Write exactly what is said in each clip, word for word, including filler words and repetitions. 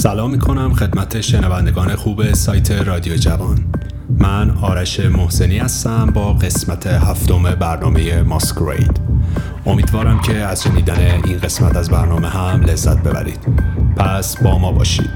سلام میکنم خدمت شنوندگان خوب سایت رادیو جوان. من آرش محسنی هستم با قسمت هفتم برنامه ماسکرید. امیدوارم که از شنیدن این قسمت از برنامه هم لذت ببرید. پس با ما باشید.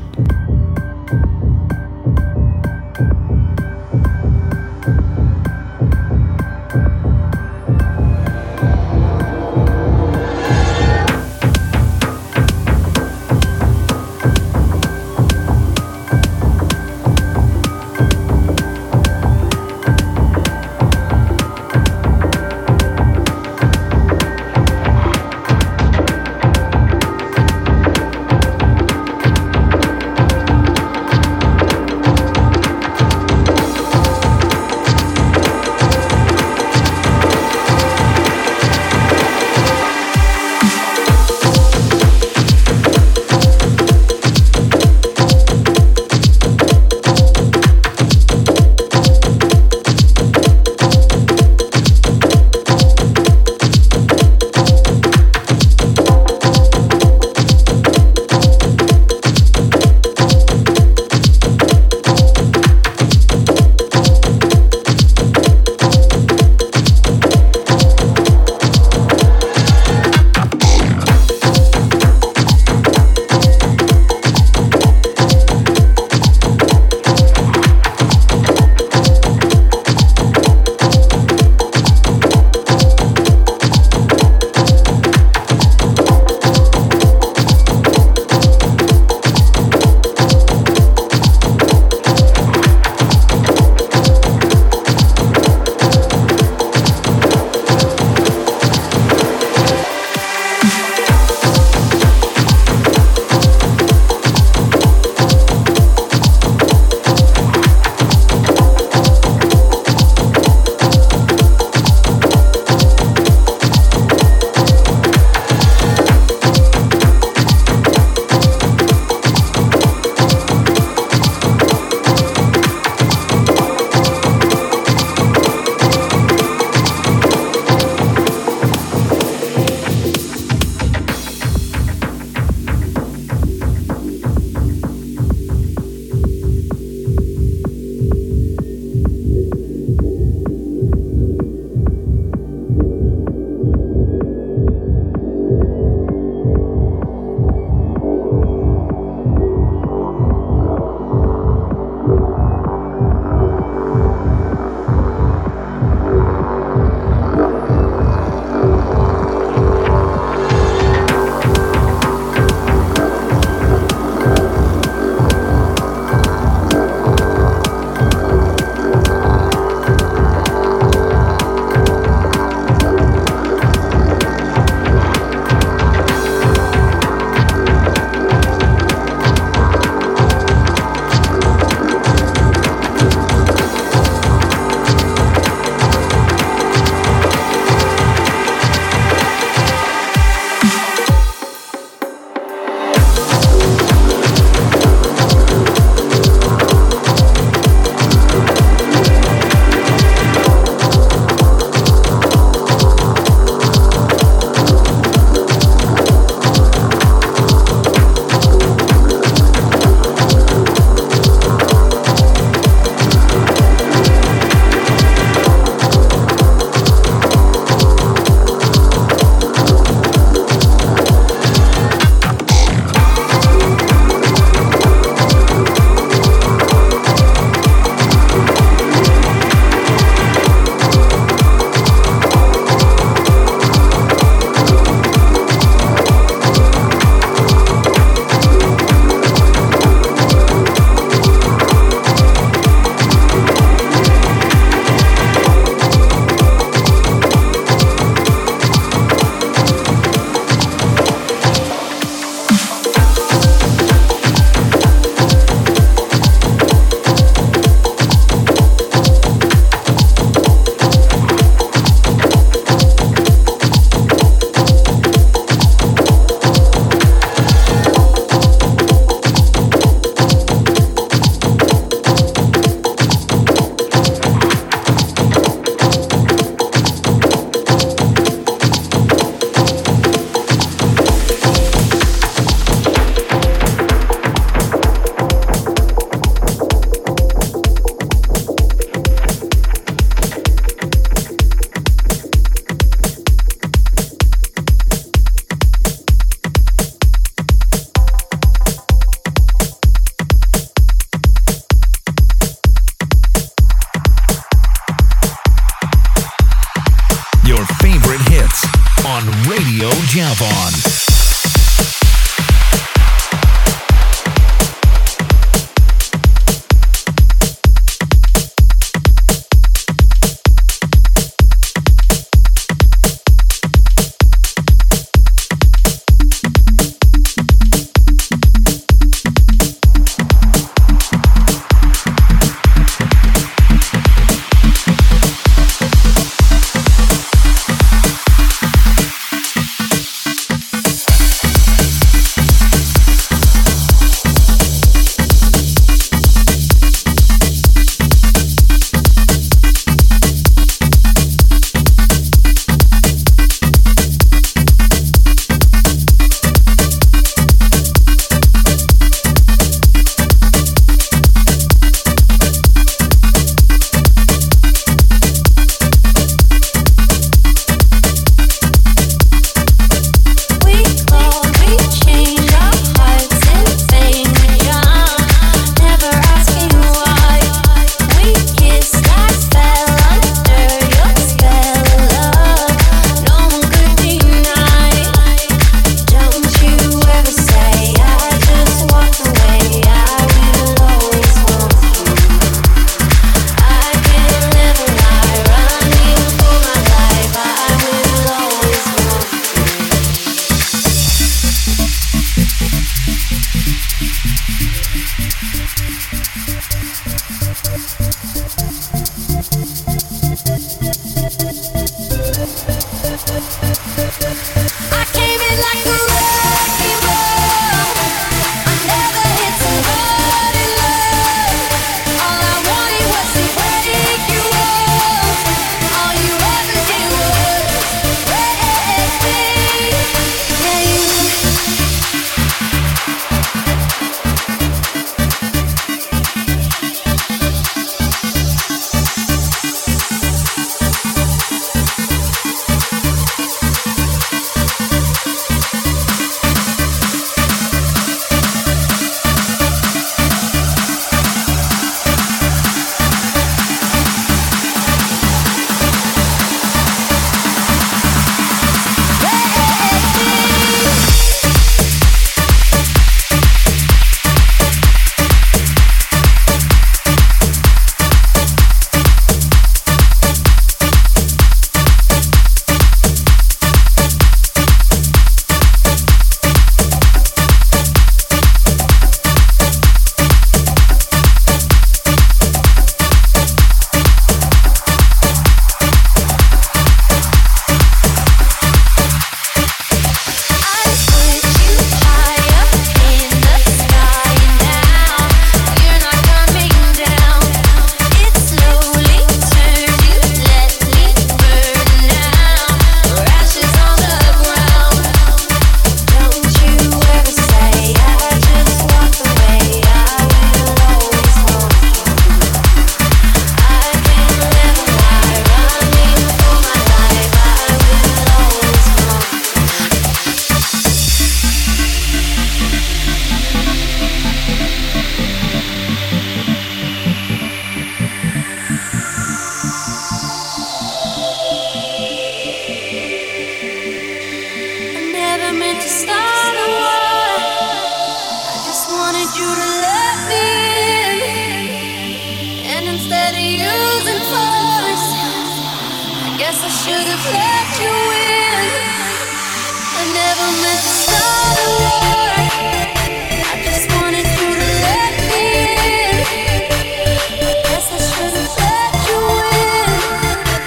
Javon.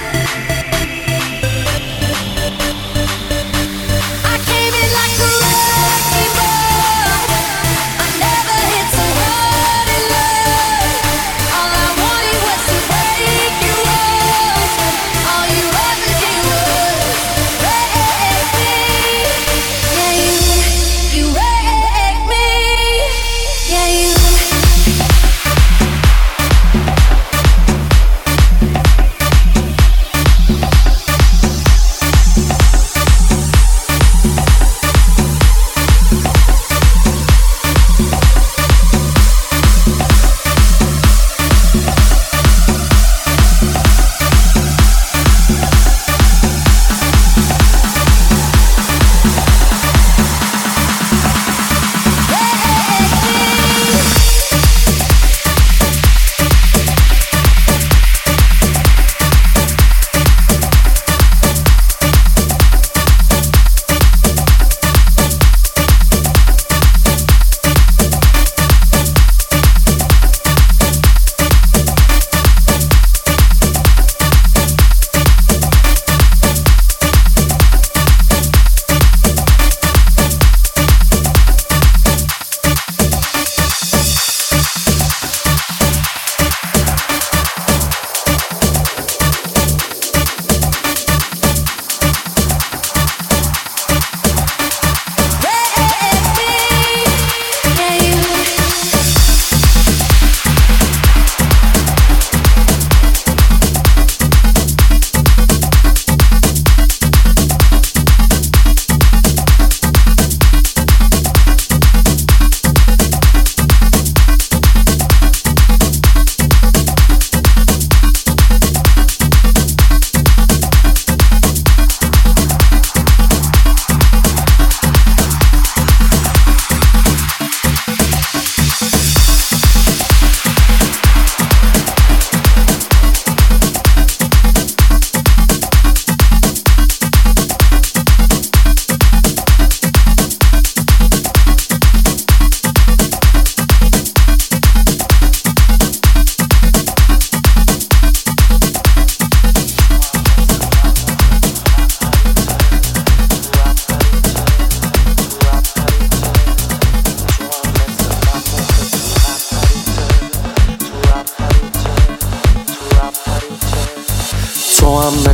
I came in like a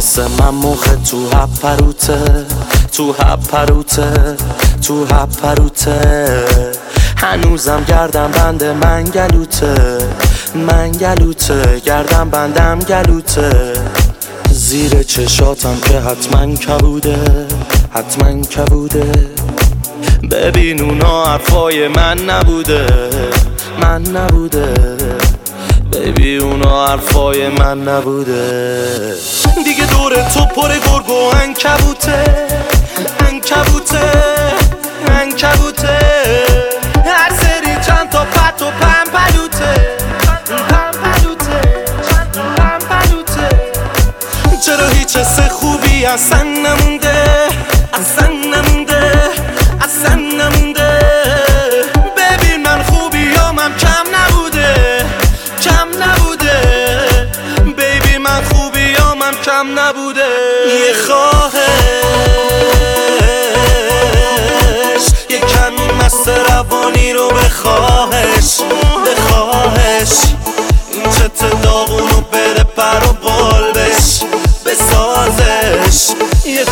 مثل من موقع تو هپروته تو هپروته تو هپروته هنوزم گردم بند من گلوته من گلوته گردم بندم گلوته زیر چشاتم که حتما کبوده حتما کبوده ببین اونا حرفای من نبوده من نبوده بیبی اونا حرفای من نبوده دیگه دور تو پر گرگ و عنکبوته عنکبوته عنکبوته هر سری چند تا پت و پمپلوته پمپلوته پمپلوته چرا هیچ حس خوبی اصلا نمونده اصلا نمونده اصلا نمونده ببین من خوبیامم کم نبوده کم نبوده بیبی من خوبیامم کم نبوده یه خواهش یه کمی مست روانی رو بخواهش بخواهش این چت داغونو بده پر و بال بش بسازش یه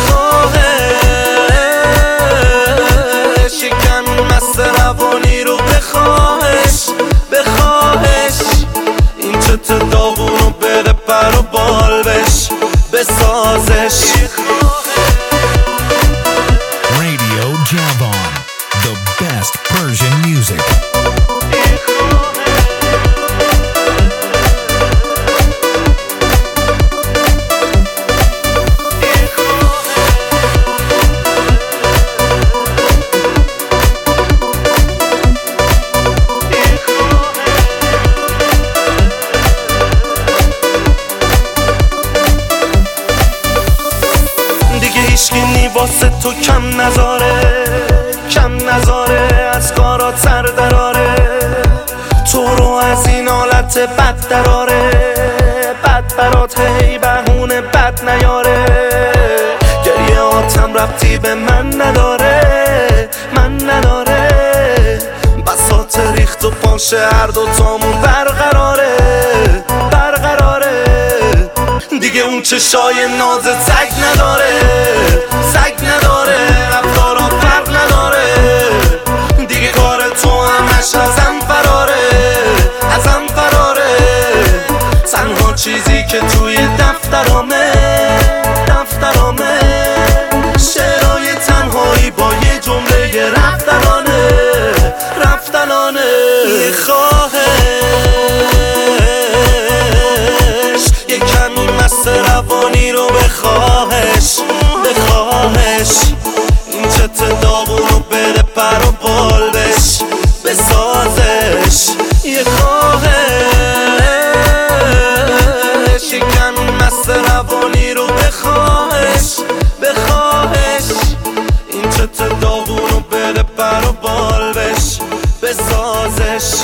خواهش یه کمی مست روانی رو بخواهش بخواهش این چت داغونو بده پر و بال بش بسازش Radio Javan, the best Persian music. واسه تو کم نذاره کم نذاره از کارات سر دراره تو رو از این حالت بد دراره بد برات هی بهونه بد نیاره گریه آتم ربطی به من نداره من نداره بساط ریخت و پاشه هر دوتامون برقراره برقراره دیگه اون چشای نازت سگ نداره سگ نداره رفتارا فرق نداره دیگه کار تو همش ازم فراره ازم فراره تنها چیزی که توی دفترامه دفترامه شعرهای تنهایی با یه جمله رفتنانه رفتنانه یه خواهش یه کمی مست روانی رو بخواهش بخواهش این چت داغونو بده پر و بال بش بسازش یه خواهش یه کمی مست روانی رو بخواهش بخواهش این چت داغونو بده پر و بال بش بسازش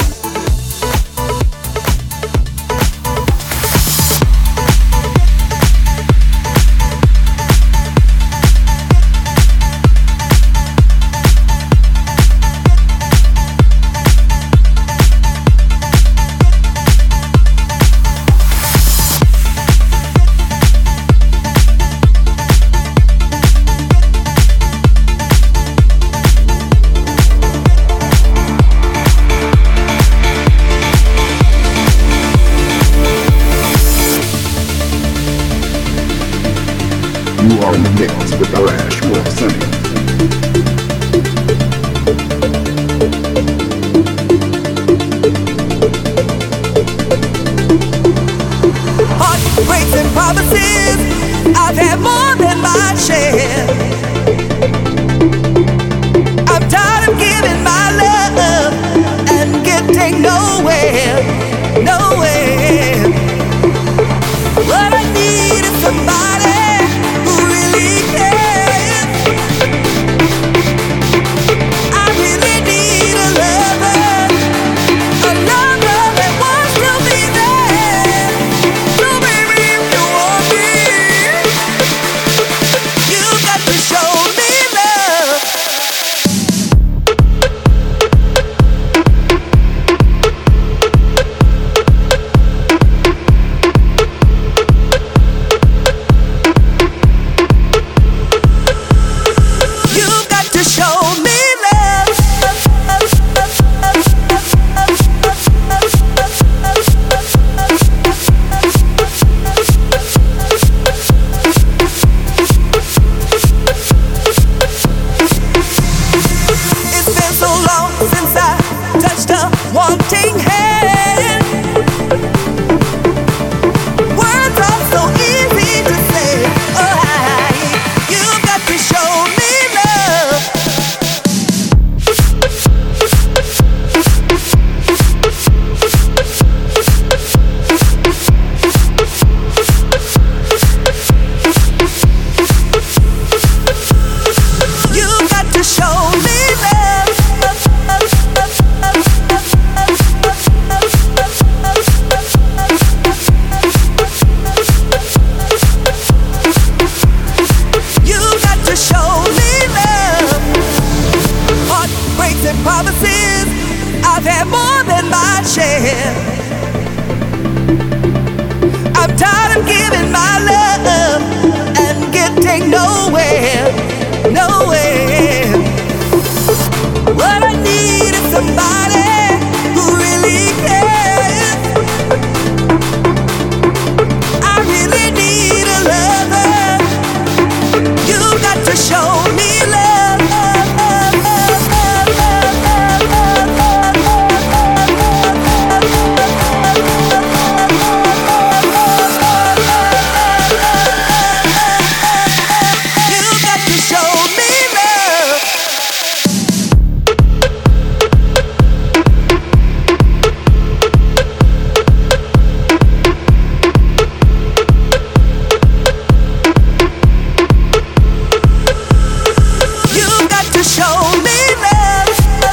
just a wanting hand. Words are so easy to say. Oh, hi, you've got to show me love. You've got to show me love. You've got to show me love. Heartbreaks and promises, I've had more than my share. I'm tired of giving my love and getting nowhere, nowhere. What I need is somebody who really cares. I really need a lover. You've got to show me love. You've got to show me love. You've got to show me love.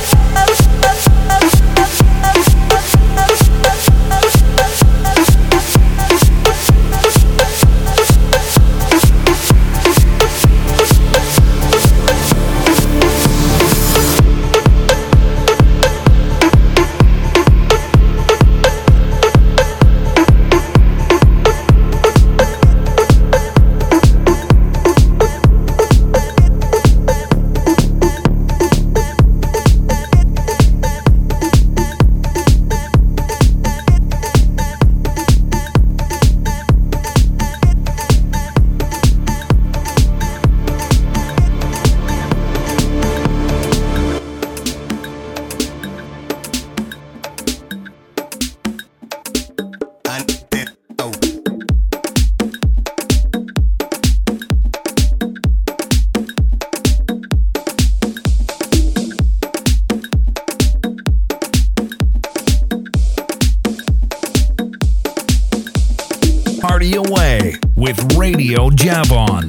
Party away with Radio Javon.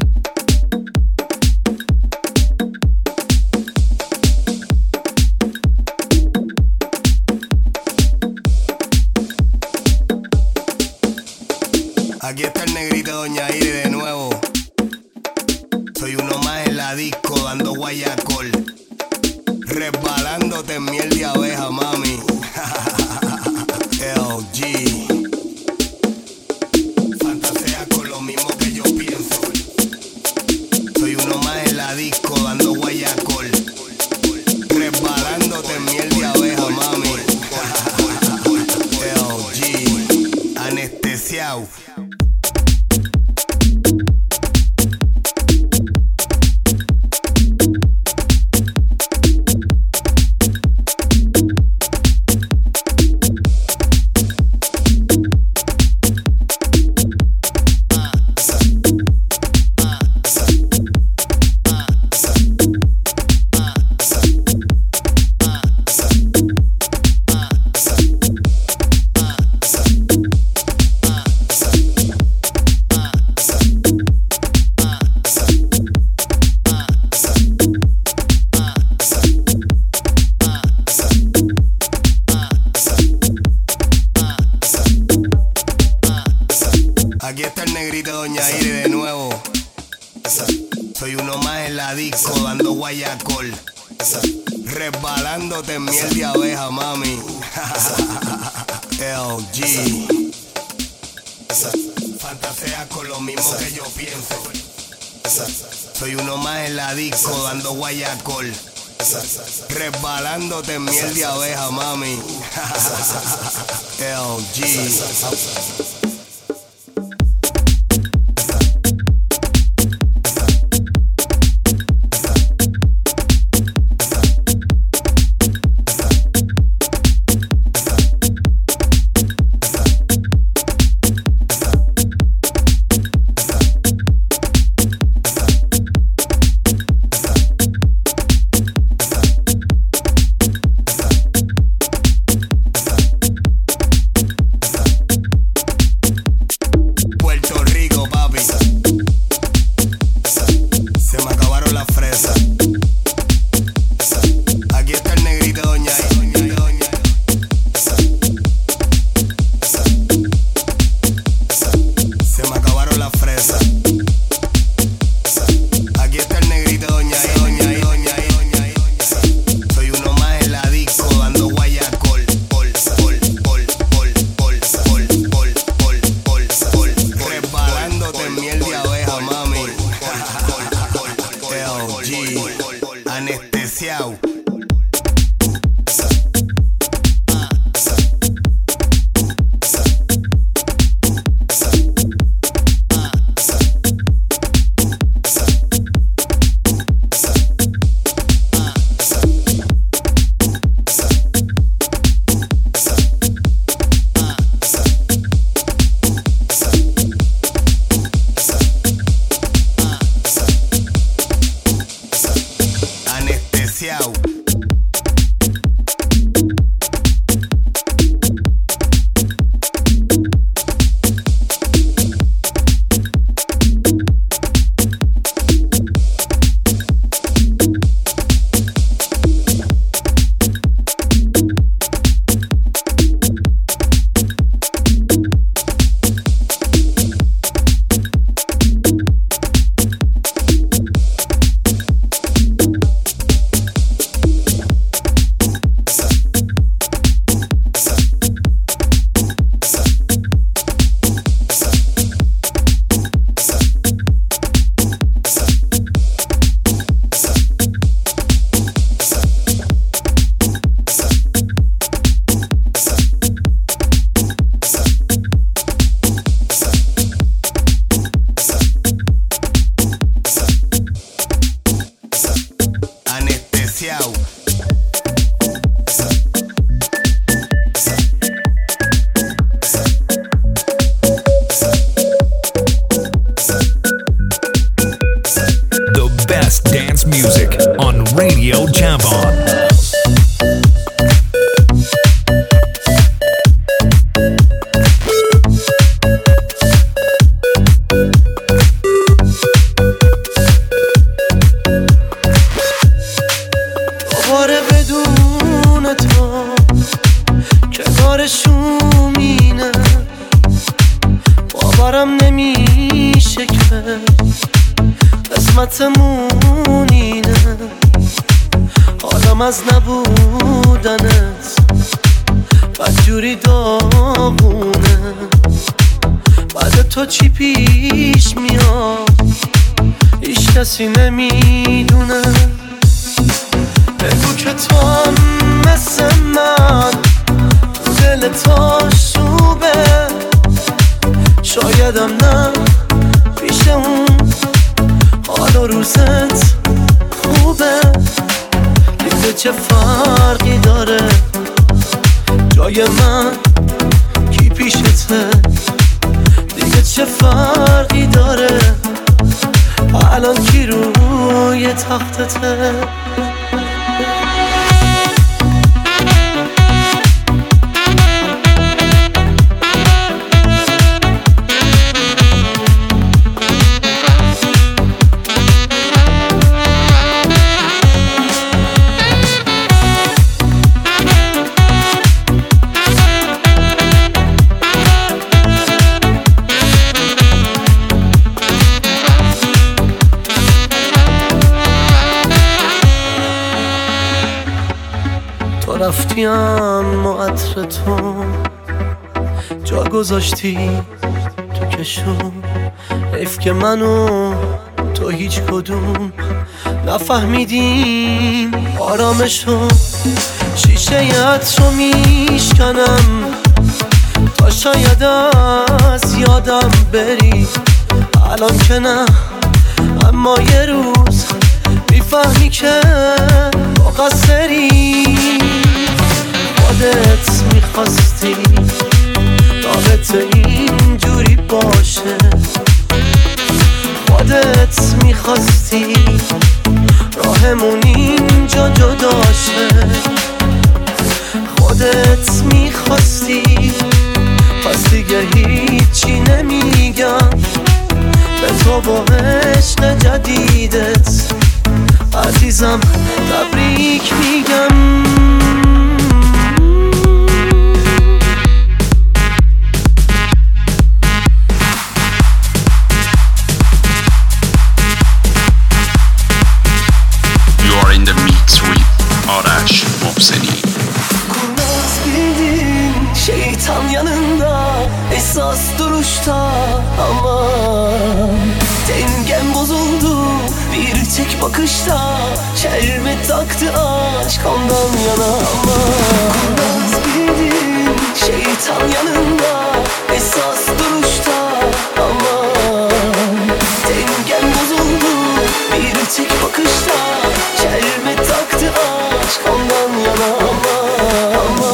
Aquí está el negrito Doña Iri de nuevo. Soy uno más en la disco dando guayacol, resbalándote en miel de abeja, mami. L G. Fantasea con lo mismo que yo pienso. Soy uno más en la disco dando guayacol, resbalándote en miel de abeja, mami. L G. Anestesiado. Aquí está el negrito Doña Iri de nuevo. Soy uno más en la disco dando guayacol, resbalándote en miel de abeja, mami. L G. Fantasea con lo mismo que yo pienso. Soy uno más en la disco dando guayacol, resbalándote en miel de abeja, mami. L G. anestesiado. رفتیم عطر تو جا گذاشتی تو کشم، حیف که منو تو هیچ کدوم نفهمیدیم آرامشو. شیشه عطر رو میشکنم تا شاید از یادم بری، الان که نه اما یه روز میفهمی که مقصری. خودت میخواستی رابطه اینجوری باشه، خودت میخواستی راهمون اینجا جداشه، خودت میخواستی. پس دیگه هیچی نمیگم به تو با عشق جدیدت عزیزم تبریک میگم. Şeytan yanında esas duruşta, ama dengem bozuldu bir tek bakışta çelme taktı aşk ondan yana. Ama kurnaz bildin şeytan yanında esas duruşta. Ama dengem bozuldu bir tek bakışta çelme taktı aşk ondan yana. Ama ama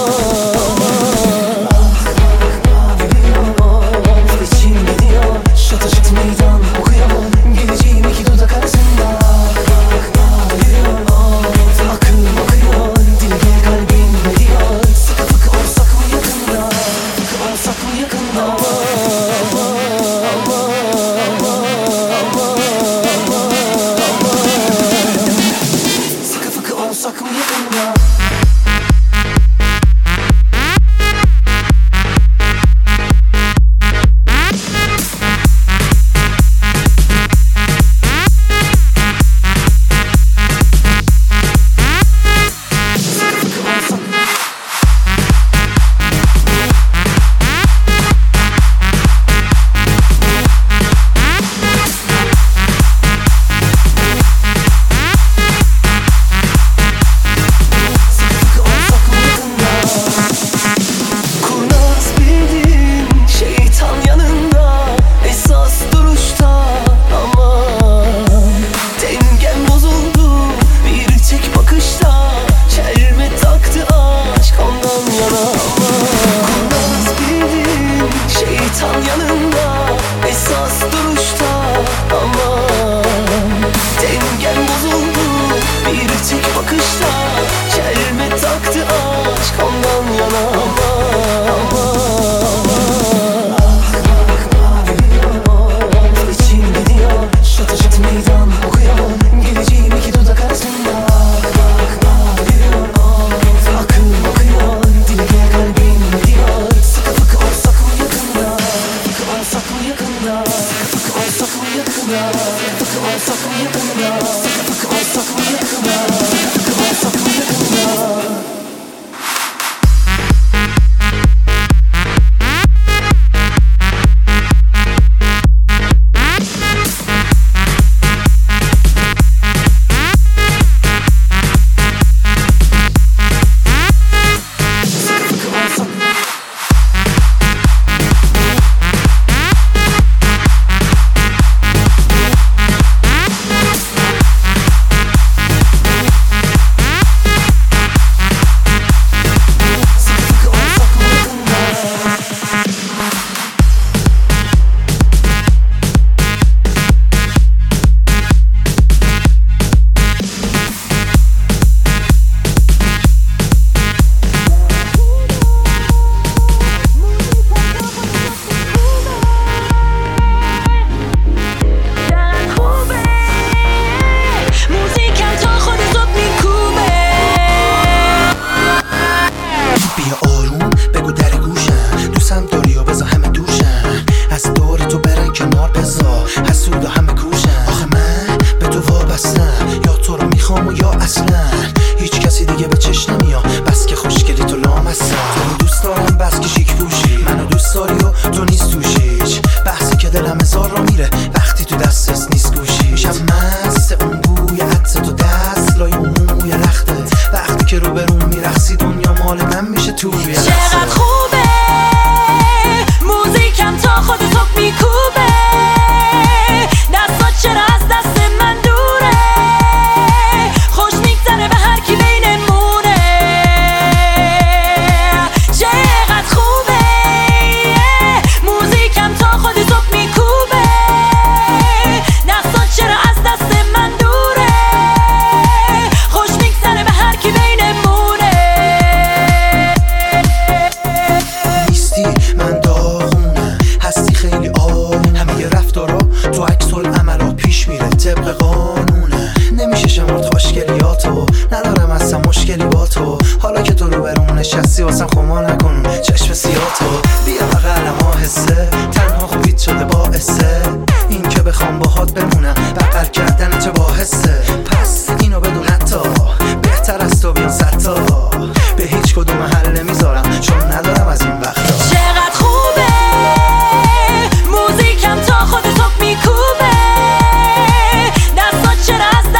meydan okuyamam geleceğim iki dudak arasında. Akıl akıyor dilge kalbim veriyor. Sıkı fıkı olsak mı yakında, fıkı olsak mı yakında. Sıkı fıkı olsak mı yakında. Chegad خوبه موزیکم تا خودتو میکوبه دستات چرا از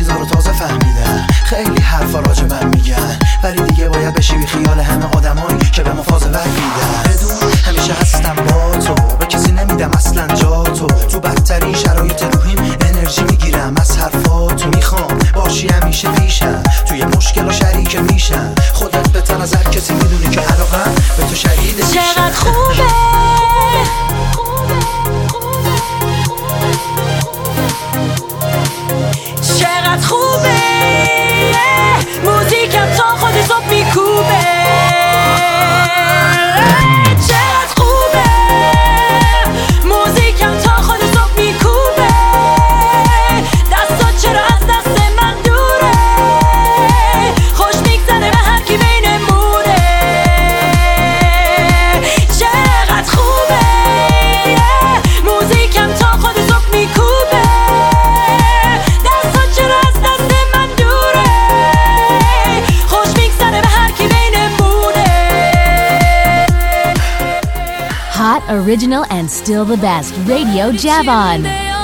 چیزا رو تازه فهمیدم. خیلی حرفا راجع من میگن، ولی دیگه باید بشی بی خیال همه آدمایی که به مفاضل میدن. بدون همیشه هستم با تو، به کسی نمیدم اصلا جا تو. تو بدترین شرایط روحیم انرژی میگیرم از حرفاتو. میخوام باشی همیشه پیشم، توی مشکل و شریک میشم. خودت بهتر از هر کسی میدونی که علاقم به تو شهید میشم. چقدر خوبه چقدر خوبه موزیکم تا خود صبح میکوبه. چقدر خوبه موزیکم تا خود صبح میکوبه. دستا چرا از دست من دوره، خوش میگذره به هر کی بینمونه. چقدر خوبه موزیکم تا خود صبح میکوبه. دستا چرا از دست من دوره، خوش میگذره به هر کی بینمونه. Hot, original, and still the best. Radio Javon.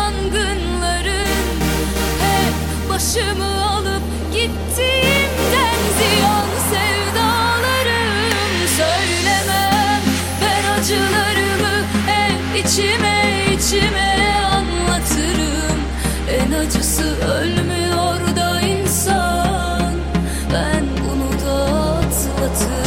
Başımı alıp gittiğimden ziyan sevdalarım. Söylemem ben acılarımı, hep içime içime anlatırım. En acısı ölmüyor da insan, ben bunu da atlatırım.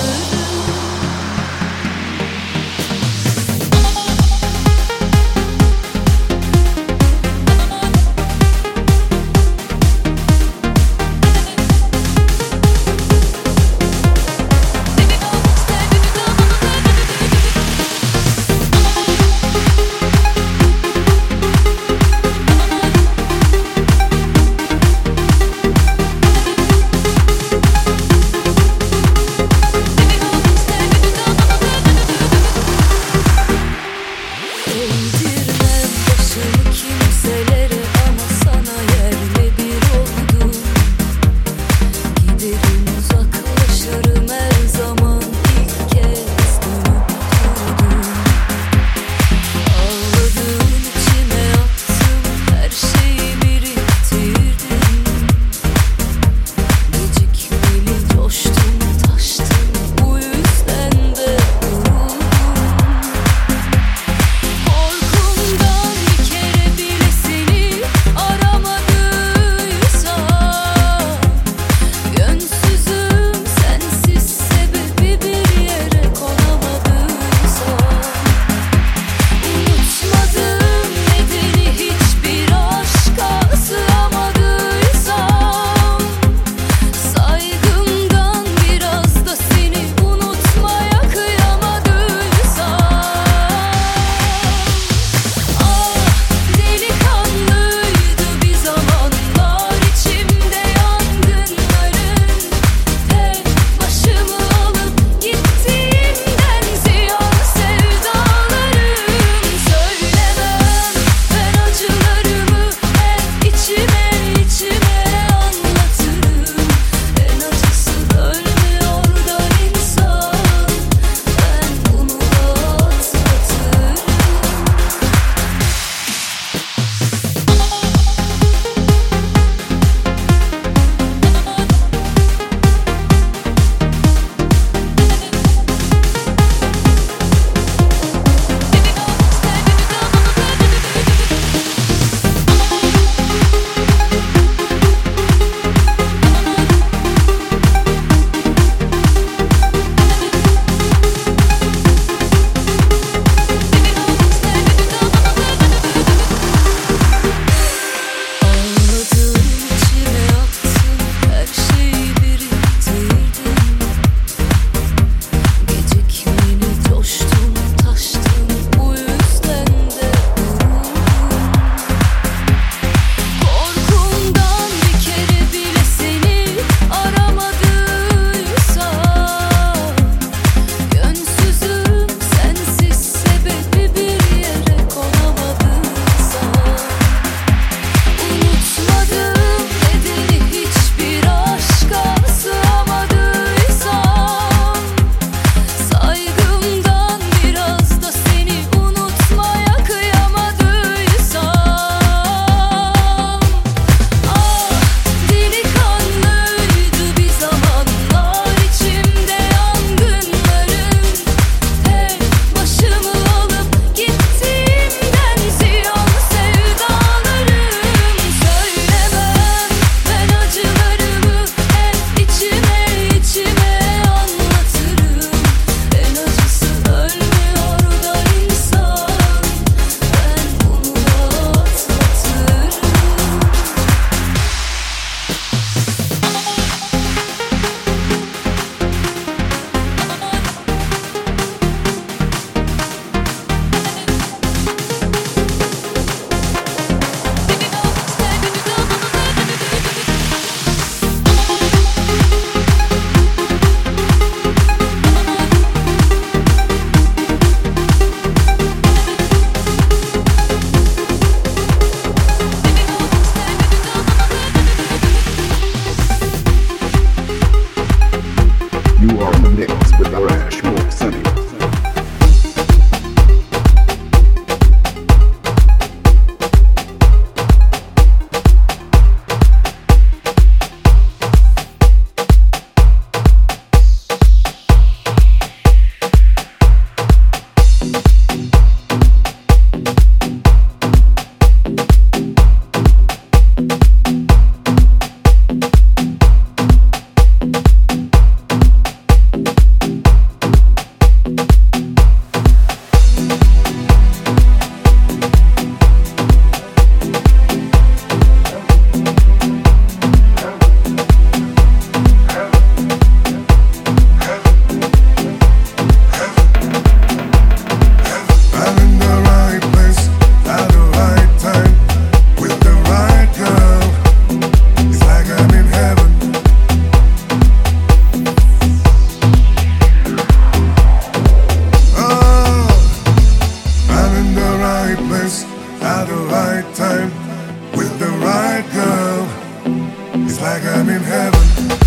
I'm in heaven.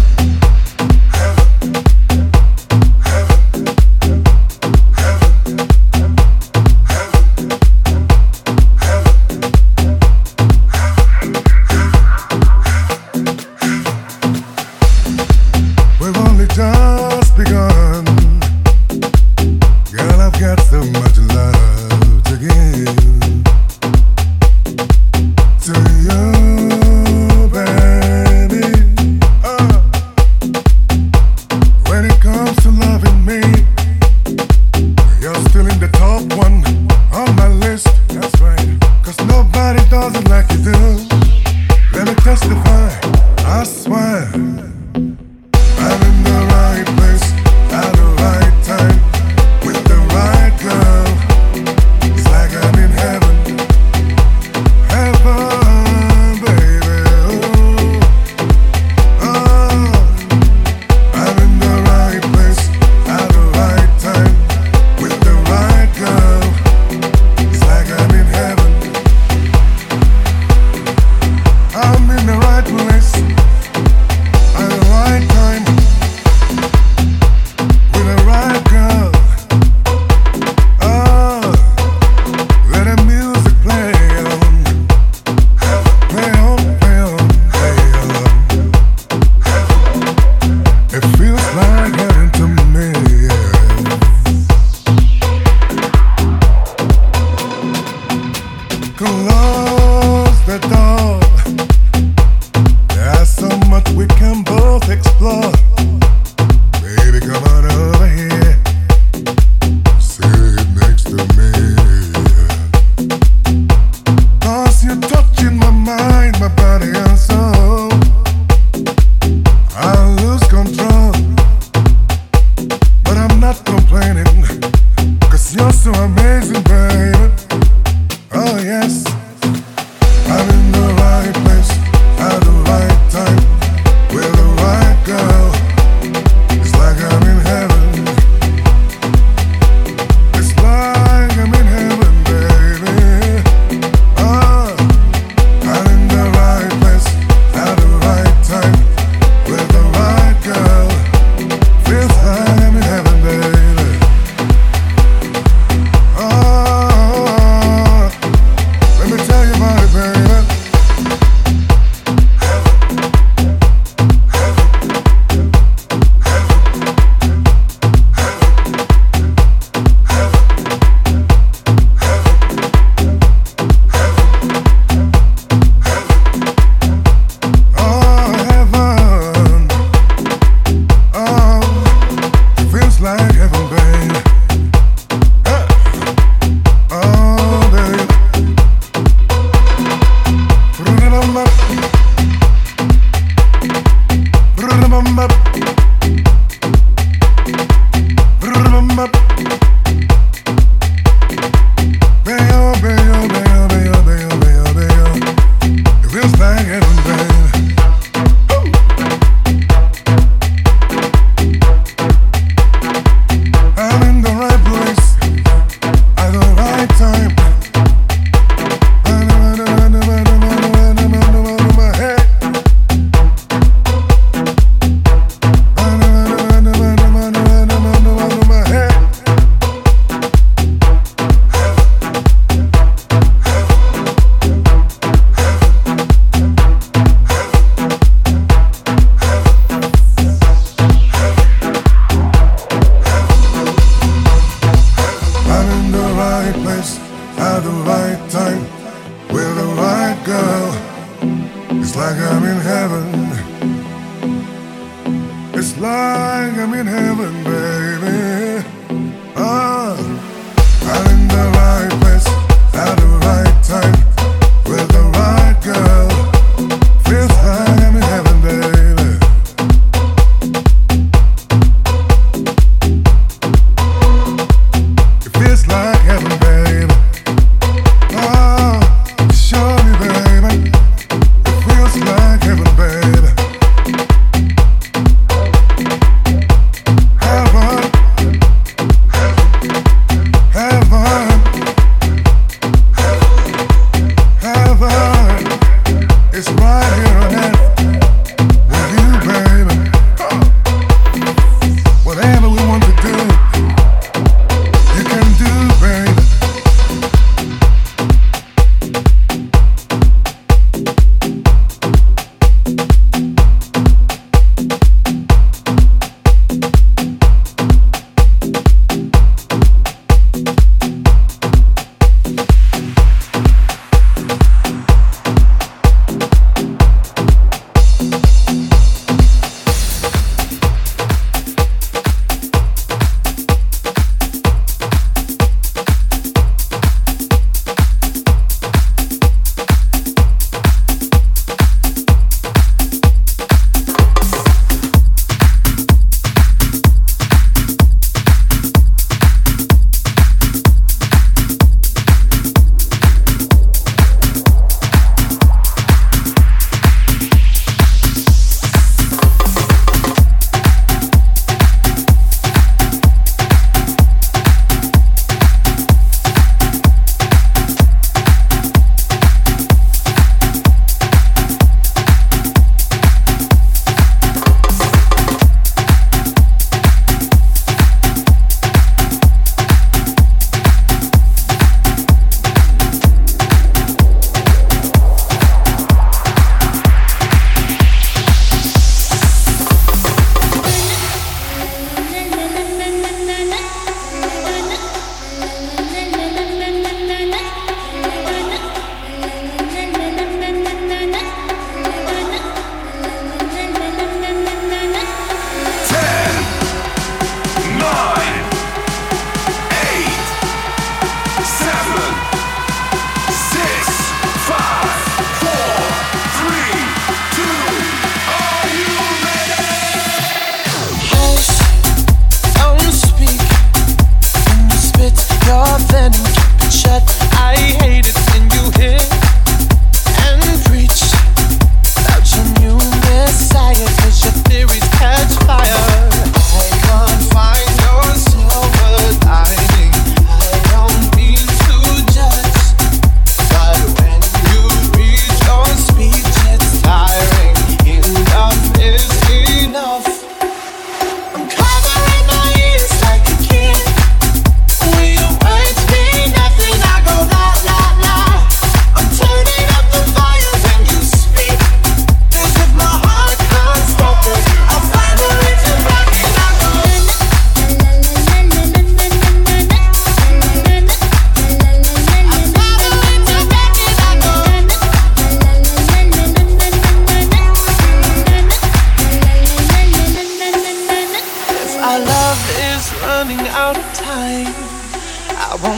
Just begun. Girl, I've got so much love to give to you, baby. Uh, when it comes to loving me, you're still in the top one on my list. That's right. Cause nobody does it like you do. Let me testify, I swear. I'm in the right place at the right time with the right girl. It's like I'm in heaven, heaven, baby. Oh, oh. I'm in the right place at the right time with the right girl. It's like I'm in heaven. I'm in the right place at the right time. Close the door. There's so much we can both explore. Baby, come on over here. Sit next to me. Cause you're touching my mind, my body and soul. I lose control, but I'm not complaining. Cause you're so amazing, baby. Oh yes, I'm in the right place at the right time with the right girl. It's like I'm in heaven. It's like I'm in heaven, baby. Oh, I'm in the right place at the right time with the right girl. Feels like I'm in heaven, baby. Oh, let me tell you about it, baby. Oh, heaven. Oh, it feels like heaven, baby. Oh, baby. It feels like heaven, baby. I'm in the right place at the right time. I'm in the right place at the right time with the right girl. It's like I'm in heaven. It's like I'm in heaven, baby. Oh, I'm in the right place at the right time with the right girl. Feels like I'm in heaven, baby. It feels like heaven, baby. Oh, show me, baby. It feels like heaven, baby. Heaven.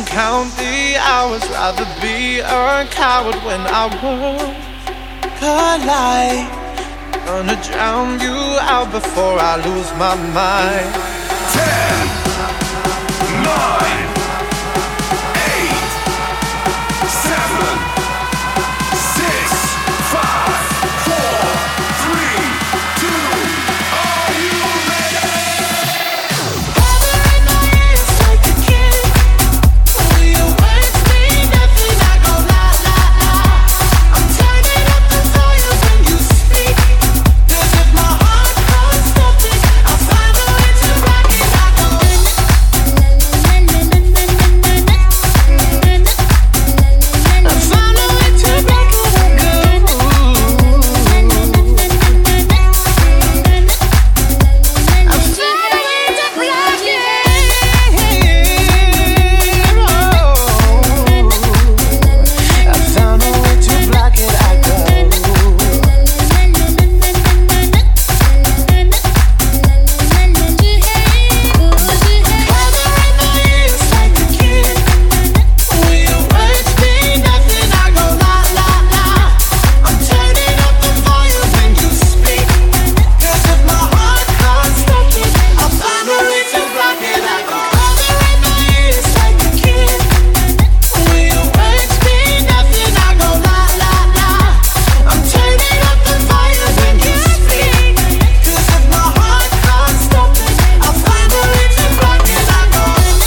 count the hours, rather be a coward when I walk collide. Gonna drown you out before I lose my mind. Ten, nine, eight, seven, six, five, four, three, two. Are you ready? Gather in my ears like a kid. Will your words mean nothing? I go la la la. I'm turning up the volume when you speak. 'Cause if my heart can't stop it, I'll find a way to rock it. I go I'll find a way to rock it. I go I'll find a way to rock it. I found a way to block it. I go. Gather in my ears like a kid. Will your words mean nothing? I go la la la. I'm turning up the volume when you speak. 'Cause if my heart can't stop it, I'll find a way to block it. I go. Gather in my ears like a kid. Will your words mean nothing? I go la la la. I'm turning up the volume when you speak. 'Cause if my heart can't stop it, I'll find a way to block it. I go.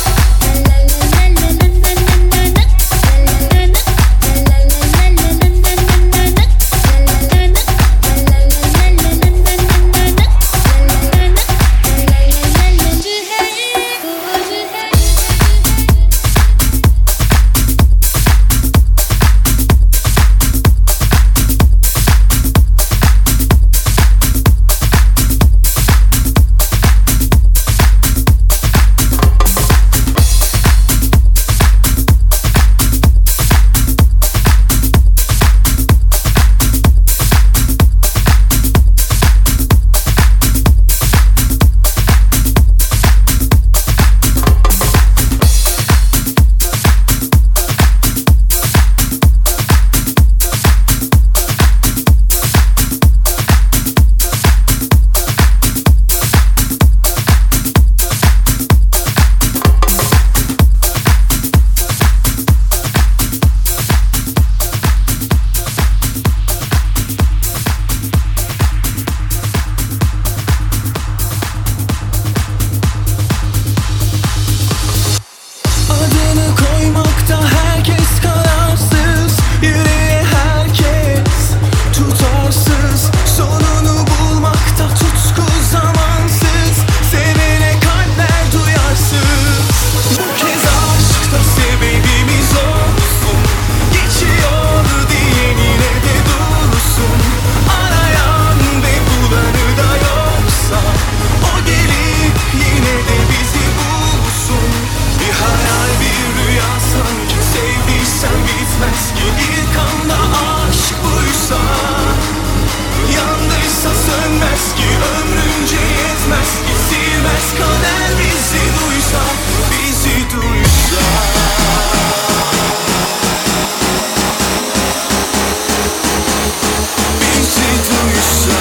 Adını koymakta herkes kararsız, yüreğe herkes tutarsız. Sonunu bulmakta tutku zamansız, sevene kalpler duyarsız. Bu kez aşkta sebebimiz olsun, geçiyor diyenine de dursun. Arayan ve bulanı da yoksa, o gelip yine de bizi bulsun. Bir hayal bir rüya sanki, sevdiysen bitmez ki. İlk anda aşk buysa, yandıysa sönmez ki. Ömrünce yetmez ki, silmez kader bizi duysa, bizi duysa. Bizi duysa.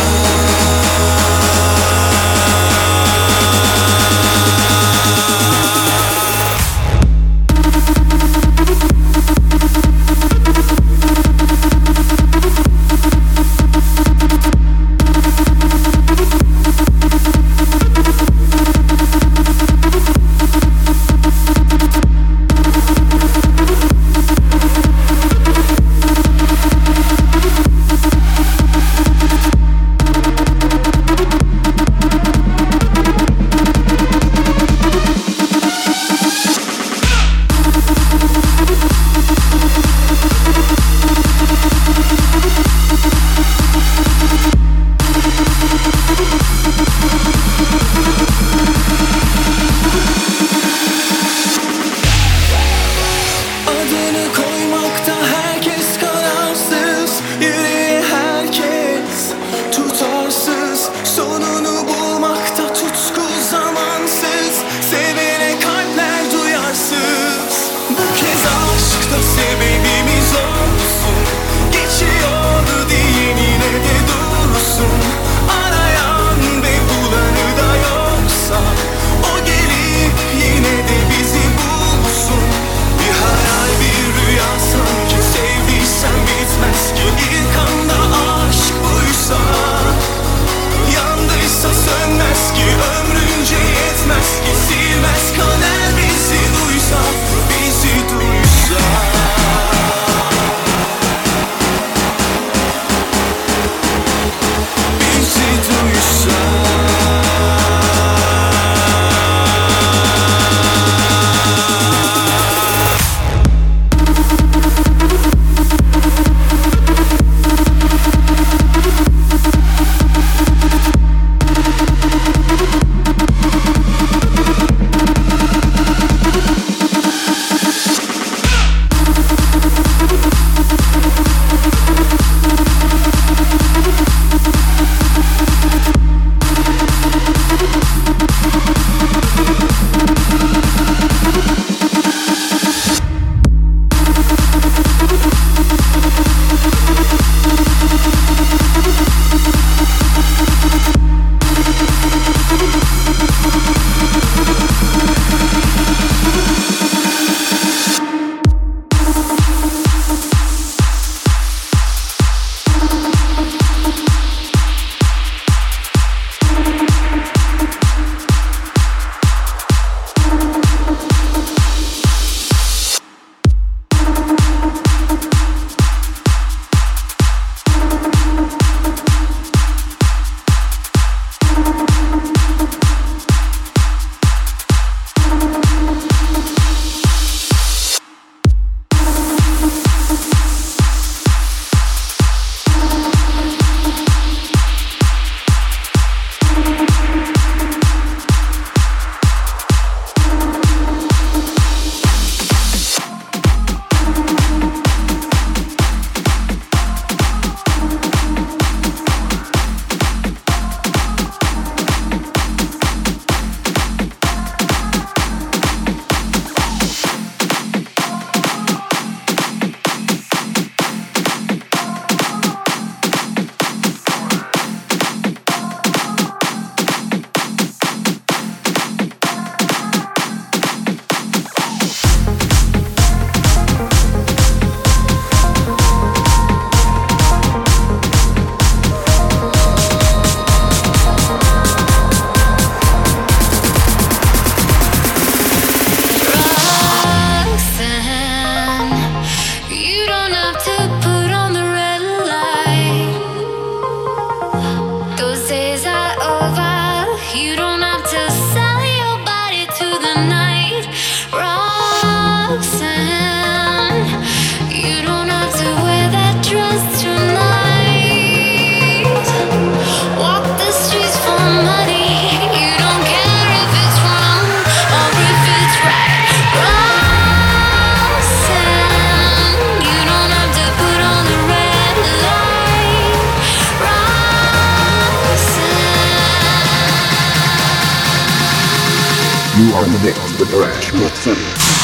You are in the mix with Arash Mohseni.